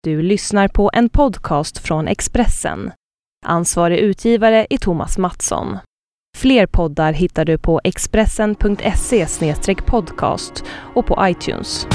Du lyssnar på en podcast från Expressen. Ansvarig utgivare är Thomas Mattsson. Fler poddar hittar du på expressen.se/podcast och på iTunes.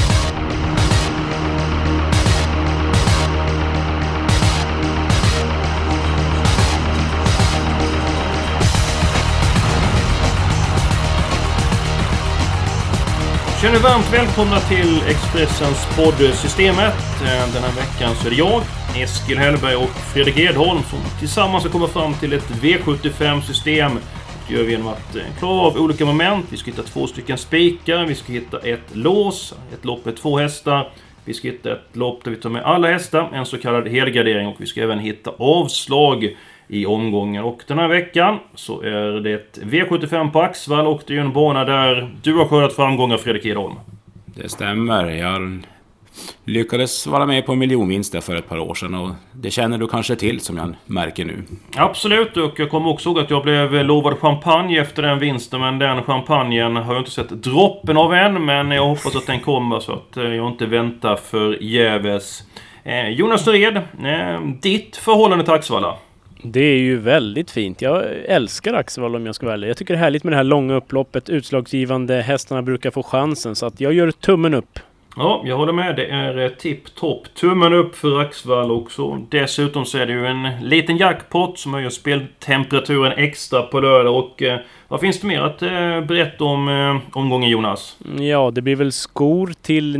Känner varmt välkomna till Expressens poddsystemet. Den här veckan så är det jag, Eskil Hellberg och Fredrik Edholm som tillsammans ska komma fram till ett V75-system. Det gör vi genom att klara av olika moment. Vi ska hitta 2 stycken spikar, vi ska hitta ett lås, ett lopp med 2 hästar. Vi ska hitta ett lopp där vi tar med alla hästar, en så kallad helgardering, och vi ska även hitta avslag i omgången. Och den här veckan så är det ett V75 på Axvall och det är en bana där du har skördat framgångar, Fredrik Edholm. Det stämmer. Jag lyckades vara med på en miljonvinst för ett par år sedan och det känner du kanske till som jag märker nu. Absolut, och jag kommer också ihåg att jag blev lovad champagne efter den vinsten, men den champagnen har jag inte sett droppen av än, men jag hoppas att den kommer så att jag inte väntar för jäves. Jonas Red, ditt förhållande till Axvalla? Det är ju väldigt fint. Jag älskar Axevalla om jag ska välja. Jag tycker det är härligt med det här långa upploppet. Utslagsgivande, hästarna brukar få chansen. Så att jag gör tummen upp. Ja, jag håller med. Det är tipp-topp. Tummen upp för Axvalla också. Dessutom så är det ju en liten jackpot som höjer speltemperaturen extra på lördag. Och vad finns det mer att berätta om omgången, Jonas? Ja, det blir väl skor till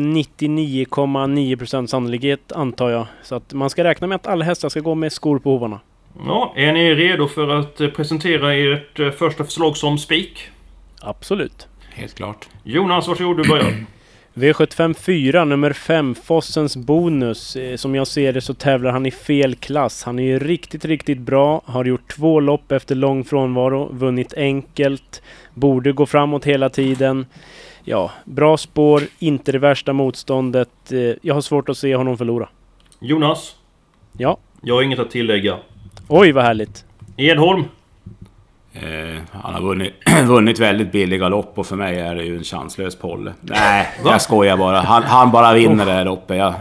99,9% sannolikhet antar jag. Så att man ska räkna med att alla hästar ska gå med skor på hovarna. Ja, är ni redo för att presentera ert första förslag som spik? Absolut. Helt klart. Jonas, varsågod, du börjar. V75 4, nummer 5, Fossens bonus. Som jag ser det så tävlar han i fel klass. Han är ju riktigt bra. Har gjort 2 lopp efter lång frånvaro. Vunnit enkelt. Borde gå framåt hela tiden. Ja, bra spår. Inte det värsta motståndet. Jag har svårt att se honom förlora. Jonas? Ja. Jag har inget att tillägga. Oj, vad härligt. Edholm? Han har vunnit väldigt billiga lopp och för mig är det ju en chanslös polle. Nej, jag skojar bara. Han bara vinner det här loppet.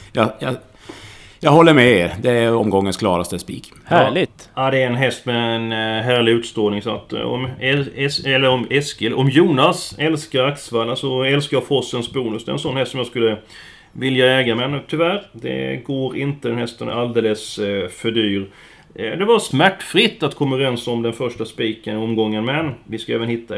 Jag håller med er. Det är omgångens klaraste spik. Härligt. Ja, det är en häst med en härlig utstrålning. Så att om Jonas älskar Axvalla så älskar jag Fossens bonus. Det är en sån häst som jag skulle vilja äga. Men tyvärr, det går inte. Den hästen är alldeles för dyr. Det var smärtfritt att komma överens om den första spiken i omgången, men vi ska även hitta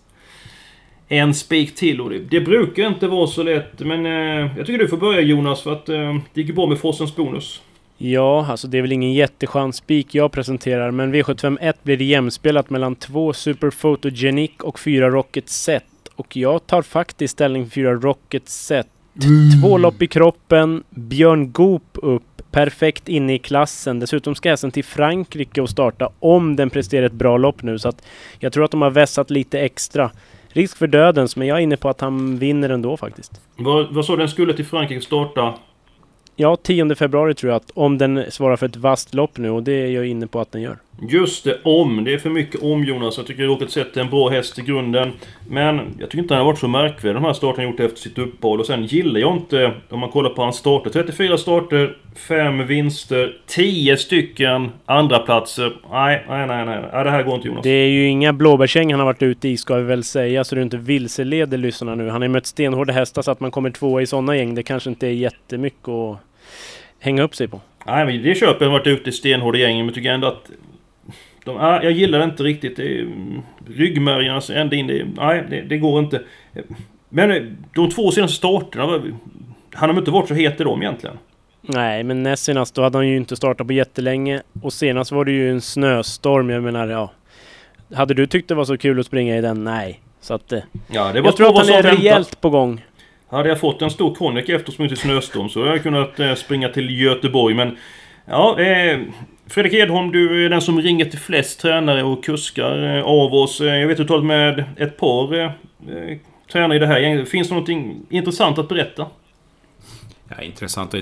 en spik till och det brukar inte vara så lätt, men jag tycker du får börja, Jonas, för att det gick bra med Fossens bonus. Ja, alltså det är väl ingen jättechans spik jag presenterar, men V75 blir det jämspelat mellan 2 Super Photogenic och 4 Rocket Set, och jag tar faktiskt ställning för 4 Rocket Set. 2 lopp i kroppen, Björn Goop upp, perfekt inne i klassen. Dessutom ska hästen till Frankrike och starta om den presterar ett bra lopp nu. Så att jag tror att de har vässat lite extra. Risk för dödens, men jag är inne på att han vinner ändå faktiskt. Vad sa den skulle till Frankrike starta? Ja, 10 februari tror jag, att om den svarar för ett vasst lopp nu, och det är jag inne på att den gör. Just det, det är för mycket om, Jonas. Jag tycker Rocket Set är en bra häst i grunden, men jag tycker inte han har varit så märkvärdig de här starten han gjort efter sitt uppehåll. Och sen gillar jag inte, om man kollar på hans starter, 34 starter, 5 vinster, 10 stycken andra platser. Nej, det här går inte, Jonas. Det är ju inga blåbärsäng han har varit ute i, ska vi väl säga, så du inte vilseleder lyssnarna nu. Han har mött stenhårda hästar, så att man kommer 2 i sådana gäng, det kanske inte är jättemycket att hänga upp sig på. Nej, men det köper jag varit ute i stenhårda gängen, men tycker ändå att jag gillar det inte riktigt. Ryggmärgarnas ända in. Det går inte. Men de 2 senaste starterna, han har inte varit så het i dem egentligen. Nej, men näst senast då hade han ju inte startat på jättelänge. Och senast var det ju en snöstorm. Jag menar, ja. Hade du tyckt det var så kul att springa i den? Nej. Så att, det var jag tror att han är rejält på gång. Hade jag fått en stor konjak efter som inte snöstorm så hade jag kunnat springa till Göteborg. Men ja, Fredrik Edholm, du är den som ringer till flest tränare och kuskar av oss. Jag vet att du talat med ett par tränare i det här. Finns det någonting intressant att berätta? Ja, intressant.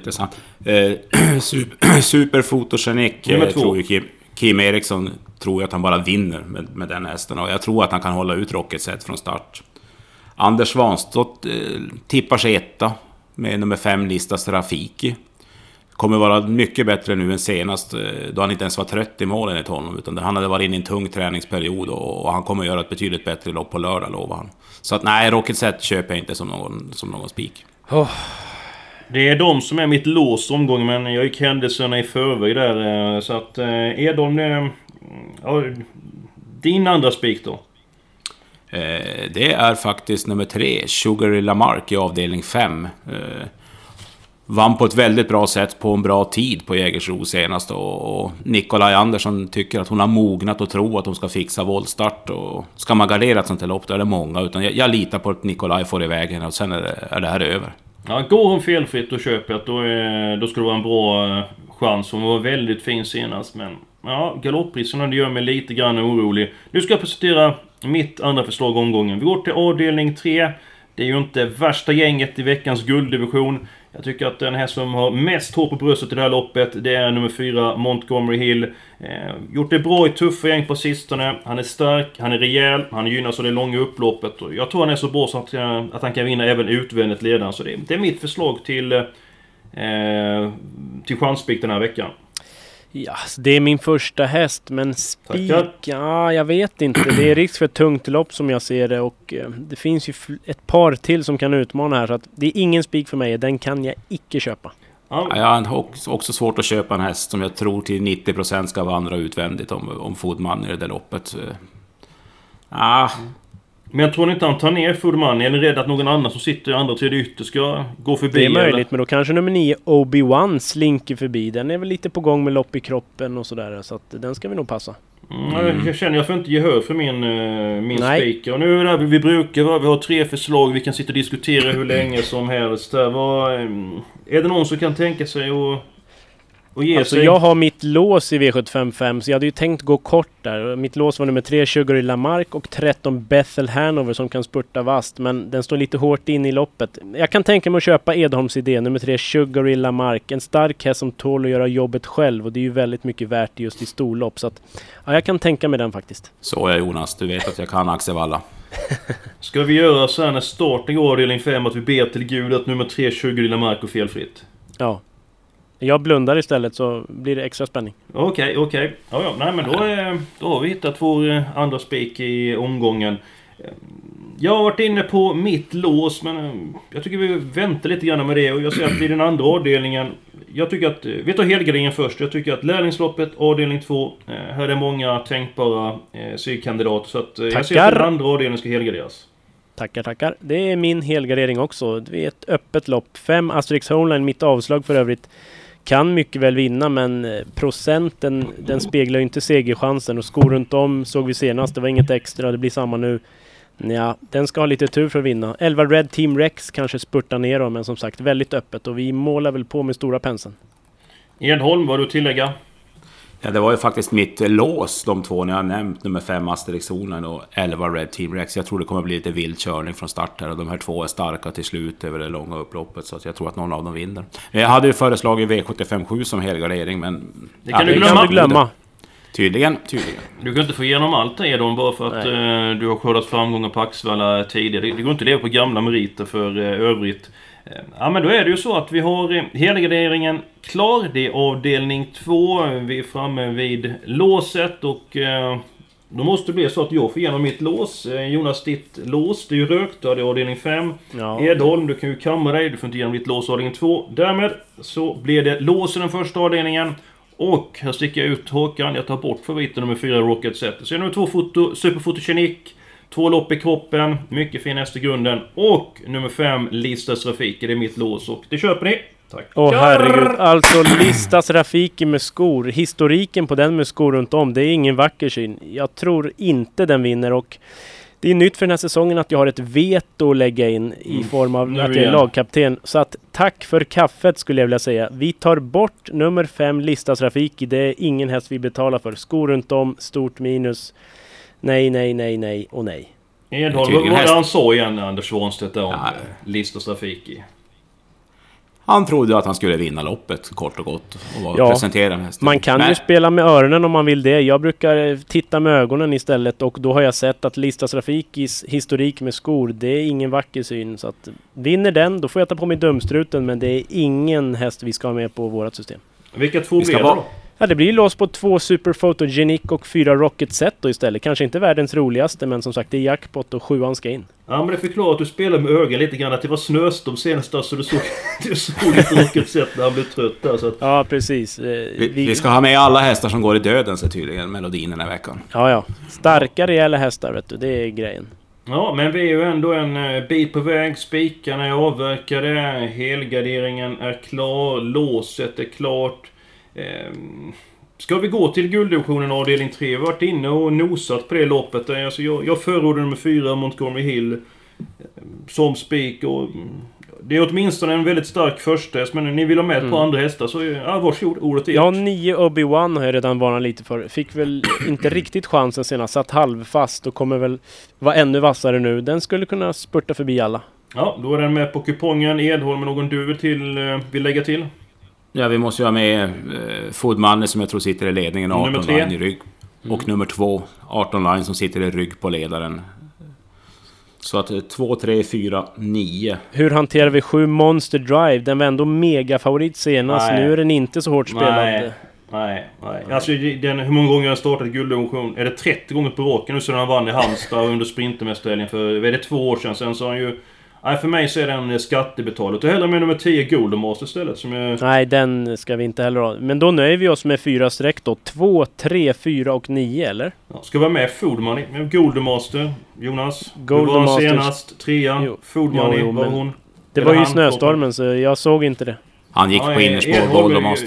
Super Photogenic tror ju Kim Eriksson tror att han bara vinner med den hästen. Och jag tror att han kan hålla ut Rocket Set från start. Anders Svanstott tippar sig etta med nummer 5 Listas Rafiki. kommer vara mycket bättre nu än senast, då han inte ens var trött i målen i honom, utan han hade varit inne i en tung träningsperiod och han kommer göra ett betydligt bättre lopp på lördag, lovar han. Så att nej, Rocket Set köper jag inte som någon spik. Det är de som är mitt lås omgång, men jag gick händelserna i förväg där, så att är de din andra spik då? Det är faktiskt nummer 3, Sugar Lamarck i avdelning 5. Vann på ett väldigt bra sätt på en bra tid på Jägersro senast, och Nikolaj Andersson tycker att hon har mognat och tror att hon ska fixa våldstart, och ska man gardera ett sånt här lopp, då är det många, utan jag litar på att Nikolaj får iväg henne och sen är det här över. Ja, går hon felfritt och köper att då ska det vara en bra chans. Hon var väldigt fin senast, men ja, galopprisarna, det gör mig lite grann orolig. Nu ska jag presentera mitt andra förslag omgången. Vi går till avdelning 3. Det är ju inte värsta gänget i veckans gulddivision. Jag tycker att den här som har mest hår på bröstet i det här loppet, det är nummer 4, Montgomery Hill. Gjort det bra i tuffa gäng på sistone. Han är stark, han är rejäl, han gynnas av det långa upploppet. Och jag tror han är så bra så att han kan vinna även utvändigt ledaren. Så det är mitt förslag till chanspik den här veckan. Ja, det är min första häst, men spik, ja, jag vet inte. Det är risk för ett tungt lopp som jag ser det, och det finns ju ett par till som kan utmana här, så att det är ingen spik för mig. Den kan jag icke köpa. Ja, jag har också svårt att köpa en häst som jag tror till 90% ska vandra utvändigt om Foodman i det där loppet. Men jag tror inte han tar ner Foodman, eller är rädd att någon annan som sitter i andra tredje ytter ska gå förbi. Det är möjligt, eller? Men då kanske nummer 9 Obi-Wan slinker förbi. Den är väl lite på gång med lopp i kroppen och sådär, så att den ska vi nog passa. Jag känner jag får inte gehör för min speaker. Och nu är det här vi har 3 förslag. Vi kan sitta och diskutera hur länge som helst. Är det någon som kan tänka sig och ge sig? Jag har mitt lås i V755, så jag hade ju tänkt gå kort där. Mitt lås var nummer 3 Sugar Lamarck och 13 Bethel Hanover som kan spurta vast, men den står lite hårt in i loppet. Jag kan tänka mig att köpa Edholms idé, nummer 3 Sugar Lamarck, en stark häst som tål att göra jobbet själv, och det är ju väldigt mycket värt just i storlopp, så att ja, jag kan tänka mig den faktiskt. Så är Jonas, du vet att jag kan Axevalla. Ska vi göra så här när starten går avdelning 5 att vi ber till Gud att nummer 3 Sugar Lamarck går felfritt? Ja. Jag blundar istället, så blir det extra spänning. Okej. Ja, nej, men då har vi hittat vår andra spik i omgången. Jag har varit inne på mitt lås, men jag tycker vi väntar lite grann med det. Och jag ser att i den andra avdelningen, jag tycker att vi tar helgarderingen först. Jag tycker att lärlingsloppet, avdelning 2, här är många tänkbara sygkandidater. Så att jag ser att den andra avdelningen ska helgarderas. Tackar. Det är min helgardering också. Det är ett öppet lopp. 5 Asterix Homeline, mitt avslag för övrigt. Kan mycket väl vinna, men procenten, den speglar ju inte segerchansen. Och skor runt om såg vi senast, det var inget extra, det blir samma nu. Ja, den ska ha lite tur för att vinna. 11 Red Team Rex kanske spurtar ner dem, men som sagt väldigt öppet, och vi målar väl på med stora penseln. Edholm, vad du tillägga? Ja, det var ju faktiskt mitt lås, de två ni har nämnt, nummer 5 Asterix-zonen och 11 Red Team Rex. Jag tror det kommer bli lite vild körning från start här, och de här två är starka till slut över det långa upploppet, så att jag tror att någon av dem vinner. Jag hade ju föreslagit V75-7 som helgardering, men det kan du glömma. Tydligen. Du kan inte få igenom allt det, Edholm, bara för att du har skördat framgångar på Axevalla tidigare. Det går inte att leva på gamla meriter för övrigt. Ja, men då är det ju så att vi har helgarderingen klar. Det är avdelning 2. Vi är framme vid låset, och då måste det bli så att jag får igenom mitt lås. Jonas, ditt lås, det är ju rökt. Det är avdelning 5. Ja. Edholm, du kan ju kamma dig. Du får inte igenom ditt lås avdelning 2. Därmed så blir det lås i den första avdelningen. Och här sticker jag ut Håkan. Jag tar bort favoriten nummer 4 Rocket Set. Så är det nummer 2 Superfotogenik. 2 lopp i kroppen, mycket fin häst i grunden. Och nummer 5 Listas Rafiki, det är mitt lås, och det köper ni. Tack. Åh herregud, alltså Listas Rafiki med skor. Historiken på den med skor runt om, det är ingen vacker syn. Jag tror inte den vinner, och det är nytt för den här säsongen att jag har ett veto att lägga in i form av att jag är lagkapten. Så att tack för kaffet skulle jag vilja säga. Vi tar bort nummer 5 Listas Rafiki, det är ingen häst vi betalar för. Skor runt om, stort minus. Nej och nej. Edholm, vad var det han sa igen, Anders Svanstedt, om Listas Rafiki? Han trodde att han skulle vinna loppet, kort och gott. Och presentera hästen. Man kan ju spela med öronen om man vill det. Jag brukar titta med ögonen istället. Och då har jag sett att Listas Trafikis historik med skor, det är ingen vacker syn. Så att vinner den, då får jag ta på mig dumstruten. Men det är ingen häst vi ska ha med på vårt system. Vilka två blir det då? Ja, det blir lås på 2 Super Photogenic och 4 Rocket Set då istället. Kanske inte världens roligaste, men som sagt det är jackpot och 7an ska in. Ja, men det förklarar att du spelar med ögonen lite grann. Att det var snöstorm senast så du såg lite Rocket Set när han blev trött där. Så att... Ja, precis. Vi ska ha med alla hästar som går i döden, så tydligen, melodin den här veckan. Ja. Starka rejäla hästar, vet du. Det är grejen. Ja, men vi är ju ändå en bit på väg. Spikarna är avverkade. Helgarderingen är klar. Låset är klart. Ska vi gå till gulddivisionen avdelning 3? Vi har varit inne och nosat på det loppet. Alltså jag förordar nummer 4 Montgomery Hill som spik. Och det är åtminstone en väldigt stark första häst. Men ni vill ha med på andra hästar, så varsågod, ordet är. Ja, 9 Obi-Wan har jag redan varnat lite för. Fick väl inte riktigt chansen senast. Satt halvfast och kommer väl vara ännu vassare nu. Den skulle kunna spurta förbi alla. Ja, då är den med på kupongen. Edholm med någon du vill lägga till. Ja, vi måste ju ha med Foodmanne som jag tror sitter i ledningen, 18 line i rygg. Och nummer 2, 18 line som sitter i rygg på ledaren. Så att 2, 3, 4, 9. Hur hanterar vi 7 Monster Drive? Den var ändå mega favorit senast. Nej. Nu är den inte så hårt spelad. Nej. Alltså hur många gånger har den startat gulddivision? Är det 30 gånger på råken nu sedan han vann i Halmstad under Sprintermästerhelgen för 2 år sedan? Sen så har han ju... Nej, för mig så är den skattebetalad. Och hellre med nummer 10 Golden Master istället som är... Nej, den ska vi inte heller ha. Men då nöjer vi oss med 4 streck då. 2, 3, 4 och 9, eller? Ja, ska vara med Foodmoney med Golden Master. Jonas, Golden du var Master senast 3an. Foodmoney var hon. Det var ju snöstormen så jag såg inte det. Han gick på innerspår Golden Master.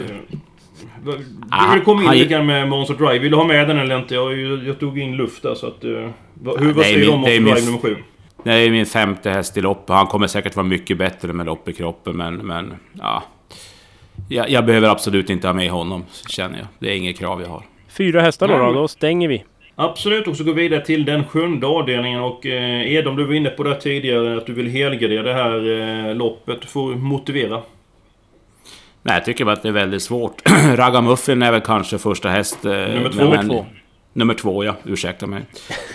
Du vill komma in lite grann med Monster Drive. Vill du ha med den eller inte? Jag tog in luft där så att... Vad säger du om Monster Drive nummer 7? Det är min 5:e häst i lopp. Han kommer säkert vara mycket bättre med lopp i kroppen. Men ja... Jag behöver absolut inte ha med honom, känner jag. Det är inget krav jag har. 4 hästar då stänger vi. Absolut, och så går vi vidare till den 7:e avdelningen. Och Edom, du var inne på det tidigare att du vill helgardera det här loppet. Du får motivera. Nej, jag tycker bara att det är väldigt svårt. Ragamuffin är väl kanske första häst. Nummer 2, ja. Ursäkta mig.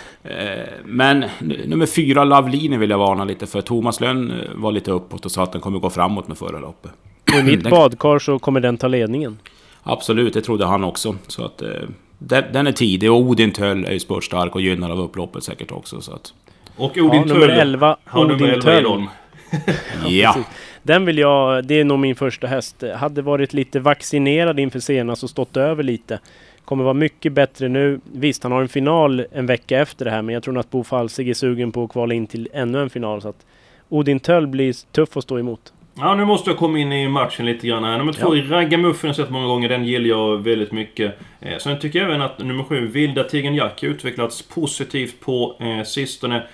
Men nummer 4 Lavline vill jag varna lite för. Thomas Lönn var lite uppåt och sa att den kommer gå framåt med förra loppet. Och i mitt badkar så kommer den ta ledningen. Absolut, det trodde han också. Så att den är tidig och Odin Töll är ju spurtstark och gynnar av upploppet säkert också. Så att... Och Odin Töll, nummer 11 Odin Töll. Ja. Den vill jag, det är nog min första häst. Hade varit lite vaccinerad inför senast och stått över lite. Kommer vara mycket bättre nu. Visst, han har en final en vecka efter det här. Men jag tror att Bo Falsig är sugen på att kvala in till ännu en final. Så att Odin Töll blir tuff att stå emot. Ja, nu måste jag komma in i matchen lite grann här. Nummer 2 i Ragamuffin har sett många gånger. Den gillar jag väldigt mycket. Sen tycker jag även att nummer 7 Vilda Tigern Jack har utvecklats positivt på sistone.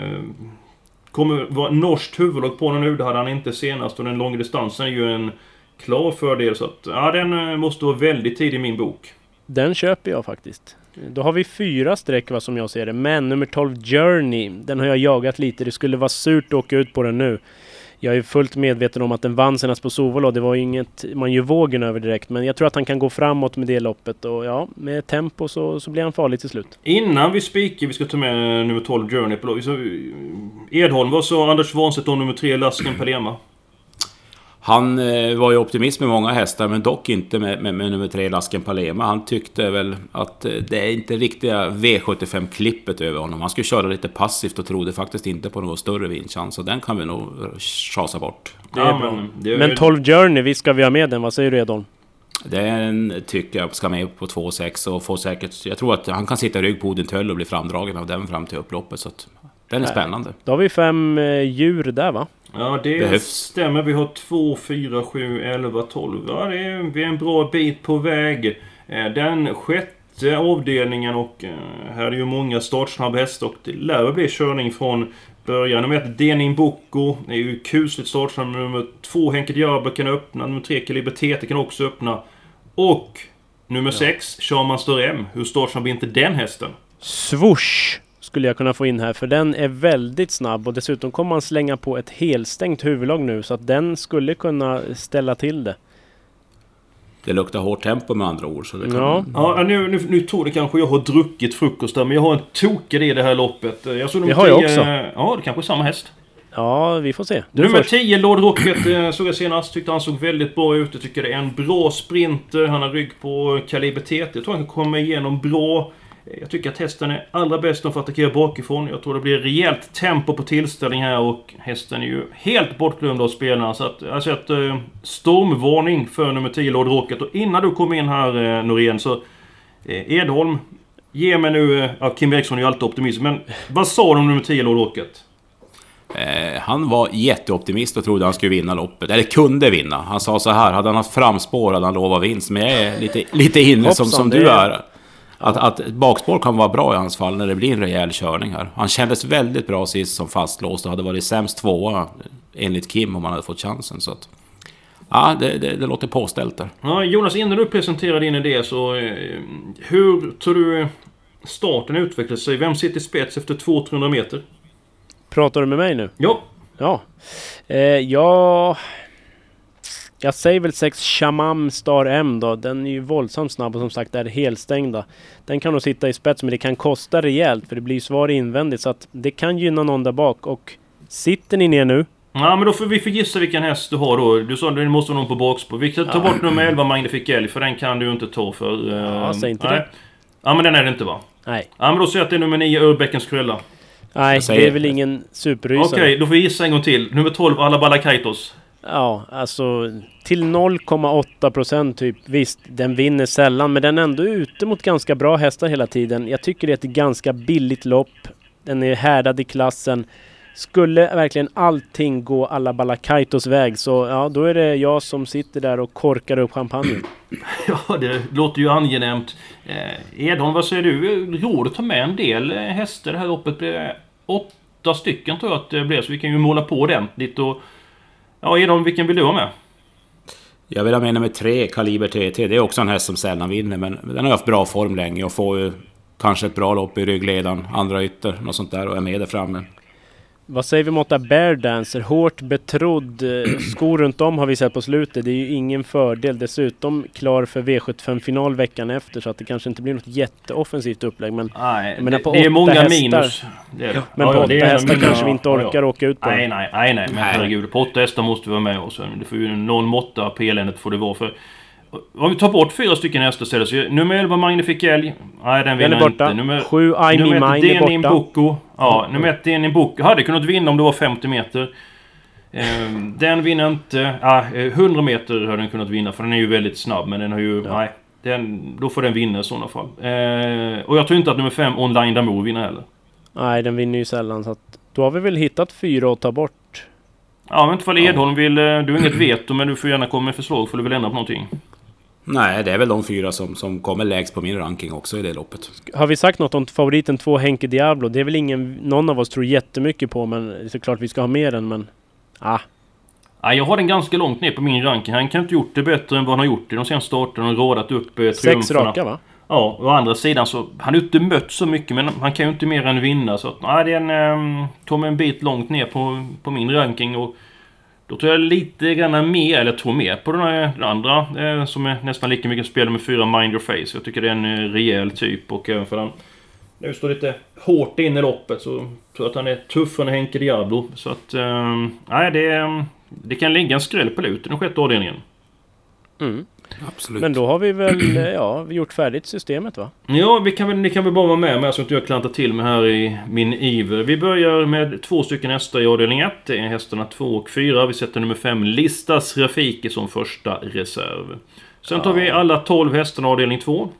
Kommer vara norskt huvudlag på den nu. Det hade han inte senast. Och den långa distansen är ju en klar fördel. Så att, ja, den måste vara väldigt tidig i min bok. Den köper jag faktiskt. Då har vi 4 streck som jag ser det. Men nummer 12 Journey, den har jag jagat lite. Det skulle vara surt att åka ut på den nu. Jag är fullt medveten om att den vann senast på Sovola. Det var ju inget man gör vågen över direkt. Men jag tror att han kan gå framåt med det loppet. Och ja, med tempo så blir han farlig till slut. Innan vi spikar, vi ska ta med nummer 12 Journey på lopp. Edholm, vad sa Anders Svanstedt om nummer 3 Lasken Palema? Han var ju optimist med många hästar, men dock inte med nummer 3 Lasken Palema. Han tyckte väl att det är inte riktiga V75-klippet över honom. Han skulle köra lite passivt och trodde faktiskt inte på någon större vinstchans. Så den kan vi nog chasa bort. Det är bra. Men 12 Journey, visst ska vi ha med den? Vad säger du, Edholm? Den tycker jag ska med på 2,6 och få säkert... Jag tror att han kan sitta i rygg på Odin Töll och bli framdragen av den fram till upploppet. Så att den är spännande. Då har vi 5 djur där, va? Ja, det stämmer. Vi har 2, 4, 7, 11, 12. Ja, vi är en bra bit på väg. Den 6:e avdelningen och här är ju många startsnabba hästar och det lär bli körning från början. Nummer 1 Denin Boko är ju kusligt startsnabb. Nummer 2 Henke Diablo kan öppna. Nummer 3 Kaliber Tete kan också öppna. Och nummer 6 Shaman Stör M. Hur startsnabb är inte den hästen? Swoosh skulle jag kunna få in här, för den är väldigt snabb och dessutom kommer man slänga på ett helstängt huvudlag nu, så att den skulle kunna ställa till det. Det luktar hårt tempo med andra ord. Så det kan... Ja, nu tror det kanske jag har druckit frukost där, men jag har en tokig i det här loppet. Jag såg det har jag också. Ja, det kanske är samma häst. Ja, vi får se. Nummer 10, Lord Rocket, såg jag senast. Tyckte han såg väldigt bra ut. Jag tycker det är en bra sprinter. Han har rygg på Kaliber TT. Jag tror han kan komma igenom bra. Jag tycker att hästen är allra bäst för att attackera bakifrån. Jag tror det blir rejält tempo på tillställning här. Och hästen är ju helt bortglömd av spelarna. Så att jag har sett stormvarning för nummer 10, Lord Rocket. Och innan du kom in här, Norén, så Edholm, ge mig nu... Ja, Kim Eriksson är ju alltid optimist. Men vad sa du om nummer 10, Lord Rocket? Han var jätteoptimist och trodde han skulle vinna loppet. Eller kunde vinna. Han sa så här, hade han haft framspår hade han lovat vinst. Men jag är lite inne som du är. Att bakspår kan vara bra i hans fall när det blir en rejäl körning här. Han kändes väldigt bra sist som fastlåst och hade varit sämst tvåa enligt Kim om han hade fått chansen. Så att, ja, det låter påställt där. Ja, Jonas, innan du presenterar din idé så hur tror du starten utvecklar sig? Vem sitter i spets efter 200-300 meter? Pratar du med mig nu? Ja. Jag säger väl 6 Shamam Star M då. Den är ju våldsamt snabb och som sagt är helstängda. Den kan nog sitta i spets, men det kan kosta rejält för det blir svar invändigt, så att det kan gynna någon där bak. Och sitter ni ner nu? Ja, men då får vi gissa vilken häst du har då. Du sa att det måste vara någon på bakspår. Vi kan ta bort nummer 11, Magnific Älg, för den kan du inte ta för... Ja, säg inte det. Ja, men den är det inte, va? Nej. Ja, men då säger jag att det är nummer 9, Urbäckens Krölla. Nej, det är väl ingen superrysare. Okej, då får vi gissa en gång till. Nummer 12, Alabala Kaitos. Ja, alltså till 0,8% typ. Visst, den vinner sällan, men den är ändå ute mot ganska bra hästar hela tiden. Jag tycker det är ett ganska billigt lopp. Den är härdad i klassen. Skulle verkligen allting gå Alabala Kaitos väg, så ja, då är det jag som sitter där och korkar upp champagnen. Ja, det låter ju angenämt. Edholm, vad säger du? Rådet ta med en del hästar det här loppet. 8 stycken tror jag att det blev, så vi kan ju måla på ordentligt. Och ja, Edholm, vilken vill du ha med? Jag vill ha med nummer 3, Kaliber TT. Det är också en häst som sällan vinner, men den har haft bra form länge och får ju kanske ett bra lopp i ryggledan, andra ytter, något sånt där, och är med där framme. Vad säger vi mot Bear Dancer? Hårt betrodd. Skor runt om har vi sett på slutet. Det är ju ingen fördel. Dessutom klar för V75-final veckan efter, så att det kanske inte blir något jätteoffensivt upplägg. Men nej, det är många hästar, minus. Det är det. Men på 8 hästar kanske vi inte orkar åka ut på. Nej. Men herregud, på 8 hästar måste vi vara med. Och så, det får ju någon måtta på eländet får det vara. För om vi tar bort 4 stycken hästar så är det så. Nummer 11, Magnific Älg. Nej, den vinner inte. Nummer 7, I Me Mine är borta. Boko. Ja, nummer 1, Denin Boko. Hade kunnat vinna om det var 50 meter. Den vinner inte. 100 meter hade den kunnat vinna, för den är ju väldigt snabb. Men den har ju... Ja. Nej, då får den vinna i sådana fall. Och jag tror inte att nummer 5, Online Damour, vinner heller. Nej, den vinner ju sällan. Så att, då har vi väl hittat 4 att ta bort. Ja, men inte fall Edholm vill... Du har inget veto, men du får gärna komma med förslag för du vill ändra på någonting. Nej, det är väl de 4 som kommer lägst på min ranking också i det loppet. Har vi sagt något om favoriten 2, Henke Diablo? Det är väl någon av oss tror jättemycket på, men såklart vi ska ha med den, men... Jag har den ganska långt ner på min ranking. Han kan inte gjort det bättre än vad han har gjort i de senaste starten och rådat upp triumferna. 6 raka, va? Ja, å andra sidan så... Han har inte mött så mycket, men han kan ju inte mer än vinna. Så att, det är tog mig en bit långt ner på min ranking, och då tror jag lite grann mer, eller tror mer på den andra som är nästan lika mycket spelare med 4, Mind Your Face. Jag tycker det är en rejäl typ, och även för den nu står lite hårt in i loppet, så tror jag att han är tuffare än Henke Diablo. Så att det kan ligga en skräll på lut i den 6:e avdelningen. Absolut. Men då har vi väl gjort färdigt systemet, va? Ja, ni kan väl bara vara med så att jag klantar till mig här i min iver. Vi börjar med 2 stycken hästar i avdelning 1. Det är hästarna 2 och 4. Vi sätter nummer 5, Listas Rafiki, som första reserv. Sen tar vi alla 12 hästarna i avdelning 2.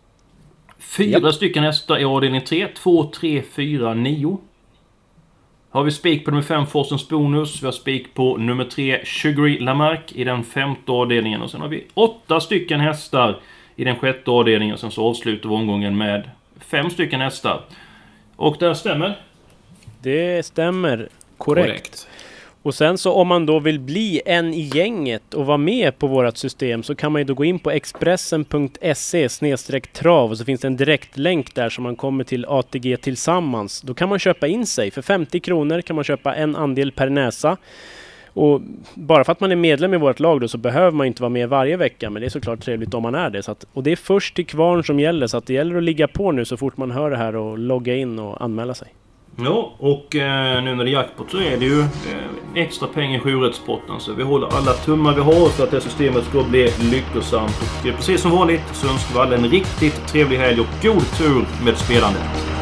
4 stycken hästar i avdelning 3. 2, 3, 4, 9. Har vi spik på nummer 5, Forsens Bonus. Vi har spik på nummer 3, Sugary Lamarck i den 5:e avdelningen. Och sen har vi 8 stycken hästar i den 6:e avdelningen. Och sen så avslutar vi omgången med 5 stycken hästar. Och det stämmer? Det stämmer. Korrekt. Och sen så om man då vill bli en i gänget och vara med på vårt system så kan man ju då gå in på expressen.se/trav och så finns det en direktlänk där som man kommer till ATG tillsammans. Då kan man köpa in sig. För 50 kronor kan man köpa en andel per näsa. Och bara för att man är medlem i vårt lag då så behöver man inte vara med varje vecka, men det är såklart trevligt om man är det. Så att, och det är först till kvarn som gäller, så att det gäller att ligga på nu så fort man hör det här och logga in och anmäla sig. Ja, och nu när det är jackpot så är det ju extra pengar i sjurättspotten. Så vi håller alla tummar vi har för att det systemet ska bli lyckosamt. Och precis som vanligt så önskar vi alla en riktigt trevlig helg och god tur med spelandet.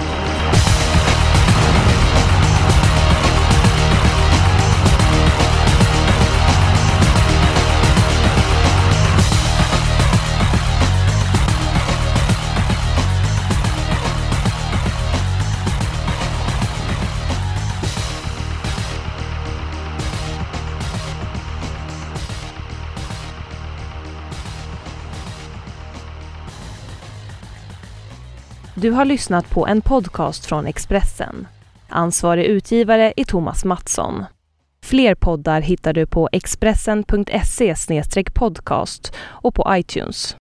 Du har lyssnat på en podcast från Expressen. Ansvarig utgivare är Thomas Mattsson. Fler poddar hittar du på expressen.se/podcast och på iTunes.